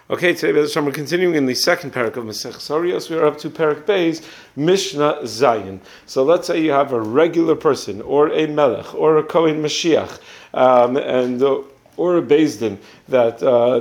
Okay, today we're continuing in the second parak of Maseches Horayos. We are up to parak Beis, Mishnah Zayin. So let's say you have a regular person, or a melech, or a Kohen Mashiach, or a Beis Din that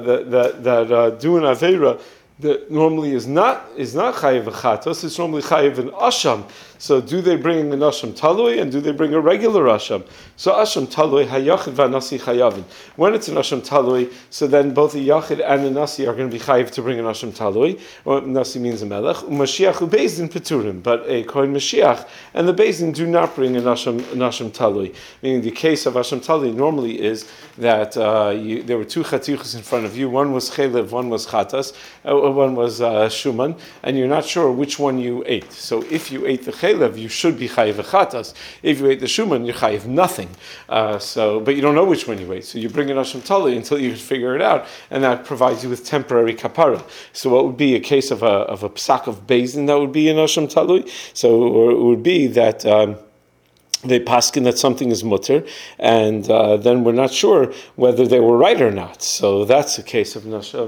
do an avera that normally is not chayiv v'chatos. It's normally chayiv an asham. So do they bring an asham talui and do they bring a regular asham? So asham talui hayachid v'nasi chayavin. When it's an asham talui, so then both the yachid and the nasi are going to be chayiv to bring an asham talui. Or nasi means a melech. Mashiach u beis din peturim, but a kohen mashiach and the beis din do not bring an asham talui. Meaning the case of asham talui normally is that there were two chatichas in front of you. One was chelev, one was chatas. One was shuman, and you're not sure which one you ate. So if you ate the chelev, you should be chayiv chatas. If you ate the shuman, you're chayiv nothing. But you don't know which one you ate. So you bring an asham talui until you figure it out, and that provides you with temporary kapara. So what would be a case of a psak of beis din that would be an asham talui? So it would be that they paskin that something is mutter, and then we're not sure whether they were right or not. So that's a case of an asham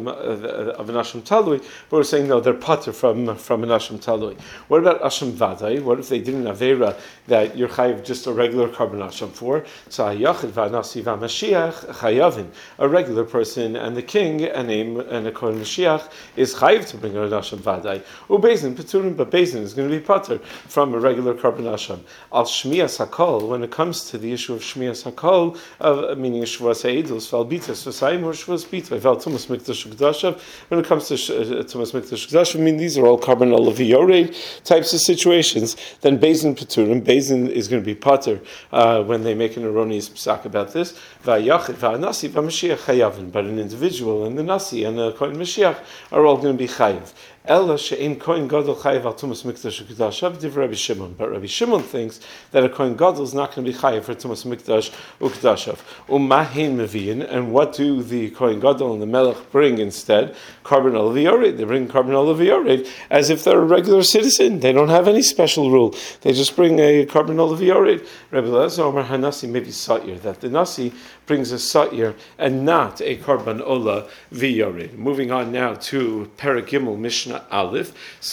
talui. But we're saying no, they're pater from an asham talui. What about asham vadai? What if they did an avera that you're chayiv just a regular carbon asham for? So hayachid v'nasi v'mashiach chayavin. A regular person and the king and a kohen mashiach is chayiv to bring an asham vadai. Beis din peturim, but beis din is going to be pater from a regular carbon asham. Al shmiyas hakol, when it comes to the issue of shmiyas hakol, meaning shvus ha'edus, val bitas v'sayim or shvus bitva, val tumas mikdash ukdashav. When it comes to tumas mikdash ukdashav, I mean these are all carbon olav yored types of situations. Then beis din peturim, beis din is going to be pater when they make an erroneous psak about this. Va'yachid va'nasi va'mashiach chayavin, but an individual and the nasi and the kohen mashiach are all going to be chayiv. Ella she'in kohen gadol chayiv al tumas mikdash ukdashav div Rabbi Shimon, but Rabbi Shimon thinks that a kohen gadol is not going to be chayiv for tumas mikdash ukdashav. Umahin meviin, and what do the kohen gadol and the melech bring instead? Carbon olav yored. They bring carbon olav yored as if they're a regular citizen. They don't have any special rule. They just bring a carbon olav yored. Rabbi Elazar Omer hanasi maybe satir, that the nasi brings a satir and not a carbon olav yored. Moving on now to Perek Gimel Mishnah Aleph.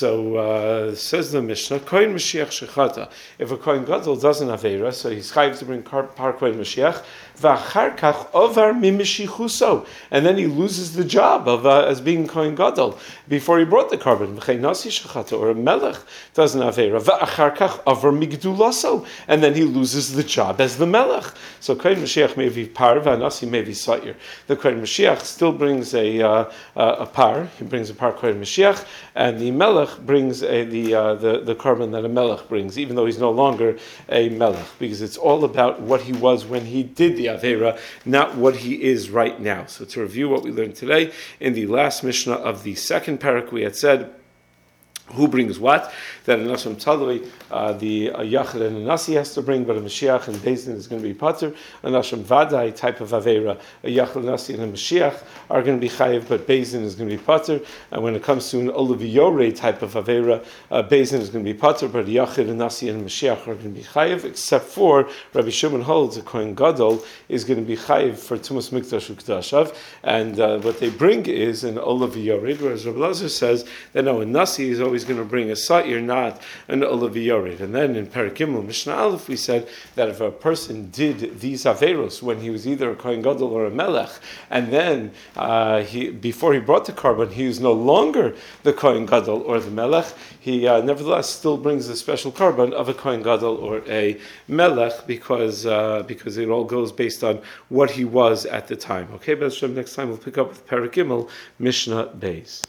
So says the Mishnah, Kohen Mashiach Shechata. If a Kohen Gadol does an Aveira, so he's chayiv to bring par Kohen Mashiach, v'achar kach ovar mimishichuso, and then he loses the job of as being Kohen Gadol before he brought the carbon. V'chei nasi Shechata, or a melech does an Aveira, v'achar kach ovar migdulaso, and then he loses the job as the melech. So Kohen Mashiach may be par, v'nasi may be satir. The Kohen Mashiach still brings a par. He brings a par Kohen Mashiach, and the melech brings the carbon that a melech brings, even though he's no longer a melech, because it's all about what he was when he did the avera, not what he is right now. So to review what we learned today, in the last Mishnah of the second parak, we had said who brings what? That an asham talui, the yachid and a nasi has to bring, but a mashiach and beis din is going to be pater. An asham vadai type of avera, a yachid, a nasi, and a mashiach are going to be chayiv, but beis din is going to be pater. And when it comes to an olav yored type of avera, beis din is going to be pater, but a yachid, a nasi, and a mashiach are going to be chayiv, except for Rabbi Shimon holds a kohen gadol is going to be chayiv for tumas mikdash ukdashav, and what they bring is an olav yored, whereas Rabbi Elazar says that no, a nasi is always going to bring a satir, not an olav yored. And then in Perek Gimel Mishnah Aleph we said that if a person did these averos when he was either a kohen gadol or a melech, and then before he brought the carbon he was no longer the kohen gadol or the melech, he nevertheless still brings the special carbon of a kohen gadol or a melech because it all goes based on what he was at the time. Okay, but next time we'll pick up with Perek Gimel Mishnah Beis.